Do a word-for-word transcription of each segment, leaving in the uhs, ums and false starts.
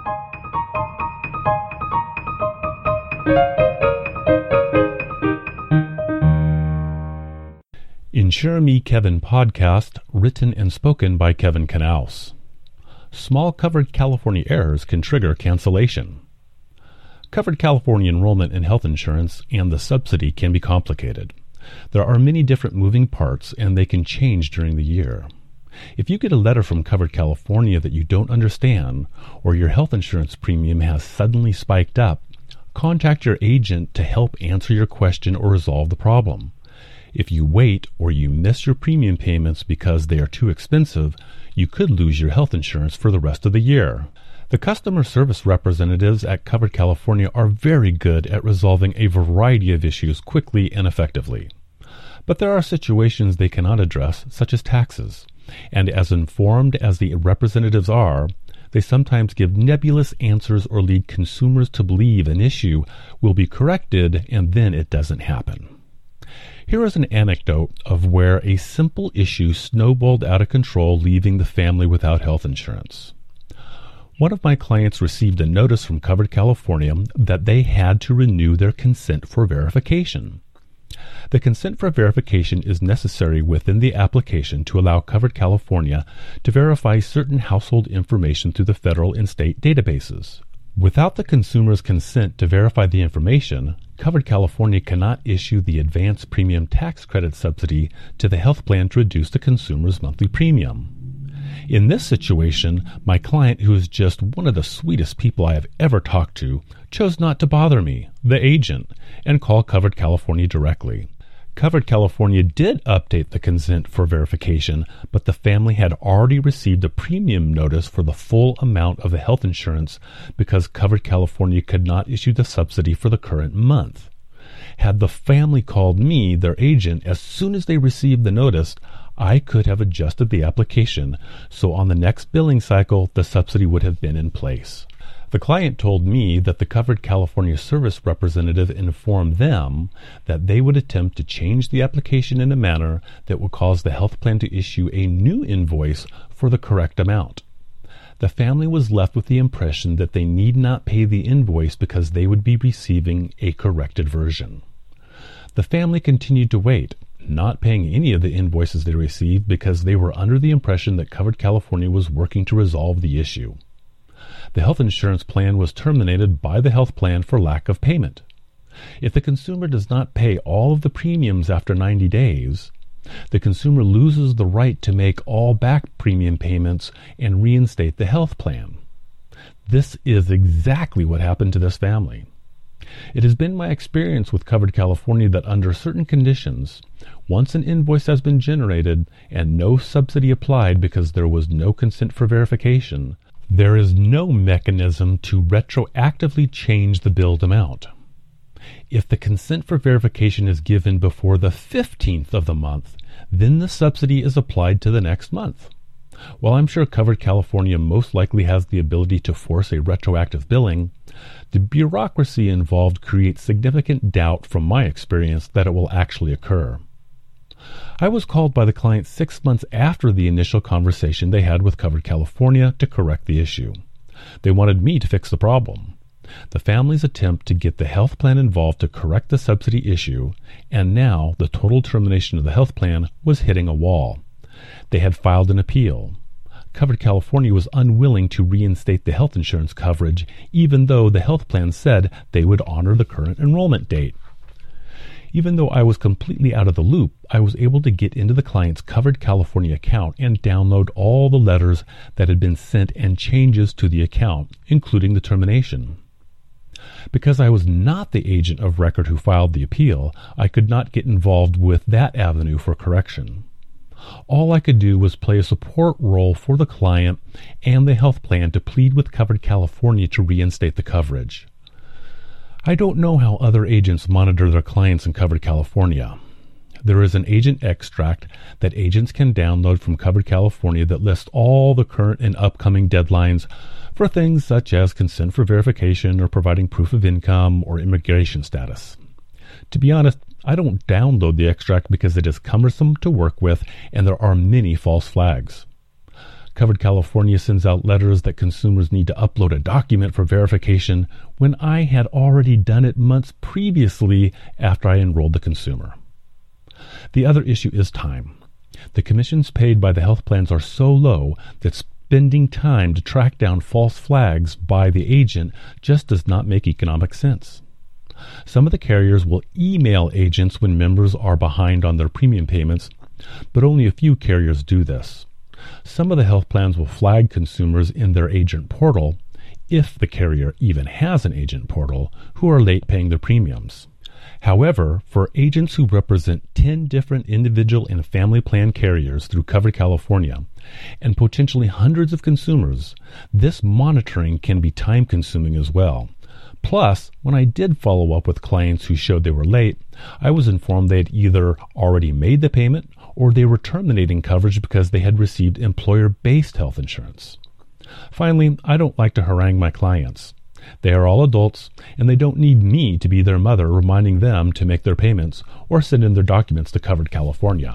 Insure Me Kevin podcast, written and spoken by Kevin Knaus. Small covered California errors can trigger cancellation. Covered California enrollment in health insurance and the subsidy can be complicated. There are many different moving parts and they can change during the year. If you get a letter from Covered California that you don't understand, or your health insurance premium has suddenly spiked up, contact your agent to help answer your question or resolve the problem. If you wait or you miss your premium payments because they are too expensive, you could lose your health insurance for the rest of the year. The customer service representatives at Covered California are very good at resolving a variety of issues quickly and effectively. But there are situations they cannot address, such as taxes. And as informed as the representatives are, they sometimes give nebulous answers or lead consumers to believe an issue will be corrected and then it doesn't happen. Here is an anecdote of where a simple issue snowballed out of control, leaving the family without health insurance. One of my clients received a notice from Covered California that they had to renew their consent for verification. The consent for verification is necessary within the application to allow Covered California to verify certain household information through the federal and state databases. Without the consumer's consent to verify the information, Covered California cannot issue the advanced premium tax credit subsidy to the health plan to reduce the consumer's monthly premium. In this situation, my client, who is just one of the sweetest people I have ever talked to, chose not to bother me, the agent, and call Covered California directly. Covered California did update the consent for verification, but the family had already received a premium notice for the full amount of the health insurance because Covered California could not issue the subsidy for the current month. Had the family called me, their agent, as soon as they received the notice, I could have adjusted the application, so on the next billing cycle, the subsidy would have been in place. The client told me that the Covered California service representative informed them that they would attempt to change the application in a manner that would cause the health plan to issue a new invoice for the correct amount. The family was left with the impression that they need not pay the invoice because they would be receiving a corrected version. The family continued to wait, not paying any of the invoices they received because they were under the impression that Covered California was working to resolve the issue. The health insurance plan was terminated by the health plan for lack of payment. If the consumer does not pay all of the premiums after ninety days, the consumer loses the right to make all back premium payments and reinstate the health plan. This is exactly what happened to this family. It has been my experience with Covered California that under certain conditions, once an invoice has been generated and no subsidy applied because there was no consent for verification, there is no mechanism to retroactively change the billed amount. If the consent for verification is given before the fifteenth of the month, then the subsidy is applied to the next month. While I'm sure Covered California most likely has the ability to force a retroactive billing, the bureaucracy involved creates significant doubt from my experience that it will actually occur. I was called by the client six months after the initial conversation they had with Covered California to correct the issue. They wanted me to fix the problem. The family's attempt to get the health plan involved to correct the subsidy issue, and now the total termination of the health plan was hitting a wall. They had filed an appeal. Covered California was unwilling to reinstate the health insurance coverage, even though the health plan said they would honor the current enrollment date. Even though I was completely out of the loop, I was able to get into the client's Covered California account and download all the letters that had been sent and changes to the account, including the termination. Because I was not the agent of record who filed the appeal, I could not get involved with that avenue for correction. All I could do was play a support role for the client and the health plan to plead with Covered California to reinstate the coverage. I don't know how other agents monitor their clients in Covered California. There is an agent extract that agents can download from Covered California that lists all the current and upcoming deadlines for things such as consent for verification or providing proof of income or immigration status. To be honest, I don't download the extract because it is cumbersome to work with and there are many false flags. Covered California sends out letters that consumers need to upload a document for verification when I had already done it months previously after I enrolled the consumer. The other issue is time. The commissions paid by the health plans are so low that spending time to track down false flags by the agent just does not make economic sense. Some of the carriers will email agents when members are behind on their premium payments, but only a few carriers do this. Some of the health plans will flag consumers in their agent portal, if the carrier even has an agent portal, who are late paying their premiums. However, for agents who represent ten different individual and family plan carriers through Covered California, and potentially hundreds of consumers, this monitoring can be time-consuming as well. Plus, when I did follow up with clients who showed they were late, I was informed they had either already made the payment or they were terminating coverage because they had received employer-based health insurance. Finally, I don't like to harangue my clients. They are all adults, and they don't need me to be their mother reminding them to make their payments or send in their documents to Covered California.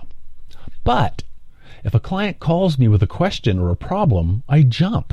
But if a client calls me with a question or a problem, I jump.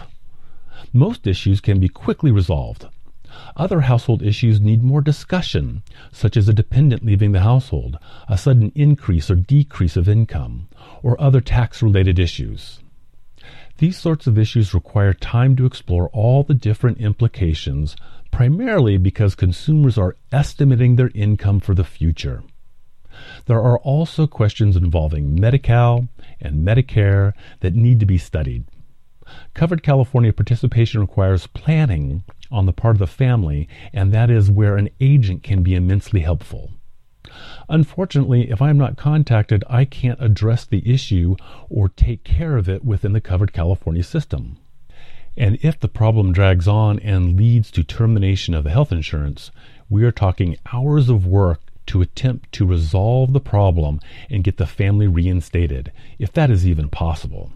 Most issues can be quickly resolved. Other household issues need more discussion, such as a dependent leaving the household, a sudden increase or decrease of income, or other tax-related issues. These sorts of issues require time to explore all the different implications, primarily because consumers are estimating their income for the future. There are also questions involving Medi-Cal and Medicare that need to be studied. Covered California participation requires planning on the part of the family, and that is where an agent can be immensely helpful. Unfortunately, if I am not contacted, I can't address the issue or take care of it within the Covered California system. And if the problem drags on and leads to termination of the health insurance, we are talking hours of work to attempt to resolve the problem and get the family reinstated, if that is even possible.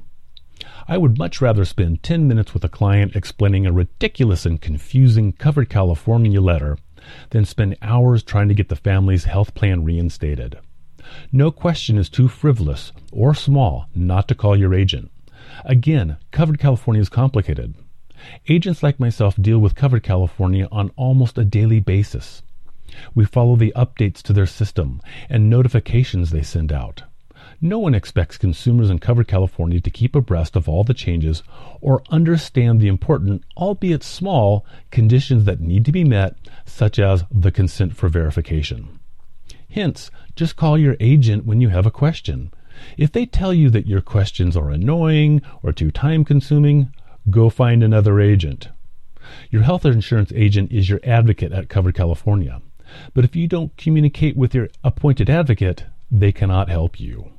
I would much rather spend ten minutes with a client explaining a ridiculous and confusing Covered California letter than spend hours trying to get the family's health plan reinstated. No question is too frivolous or small not to call your agent. Again, Covered California is complicated. Agents like myself deal with Covered California on almost a daily basis. We follow the updates to their system and notifications they send out. No one expects consumers in Covered California to keep abreast of all the changes or understand the important, albeit small, conditions that need to be met, such as the consent for verification. Hence, just call your agent when you have a question. If they tell you that your questions are annoying or too time-consuming, go find another agent. Your health insurance agent is your advocate at Covered California. But if you don't communicate with your appointed advocate, they cannot help you.